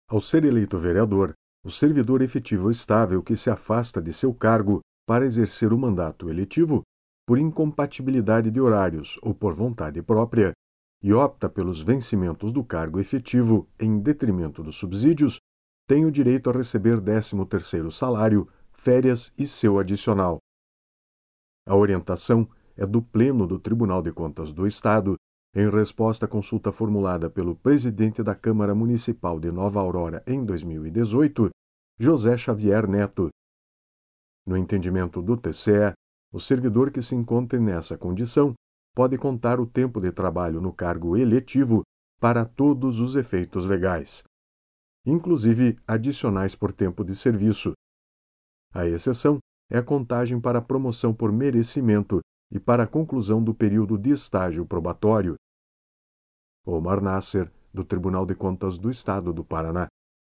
Ao ser eleito vereador, o servidor efetivo estável que se afasta de seu cargo para exercer o mandato eletivo, por incompatibilidade de horários ou por vontade própria, e opta pelos vencimentos do cargo efetivo em detrimento dos subsídios, tem o direito a receber 13º salário, férias e seu adicional. A orientação é do Pleno do Tribunal de Contas do Estado, em resposta à consulta formulada pelo presidente da Câmara Municipal de Nova Aurora em 2018, José Xavier Neto. No entendimento do TCE, o servidor que se encontre nessa condição pode contar o tempo de trabalho no cargo eletivo para todos os efeitos legais, inclusive adicionais por tempo de serviço. A exceção é a contagem para promoção por merecimento e para a conclusão do período de estágio probatório. Omar Nasser, do Tribunal de Contas do Estado do Paraná.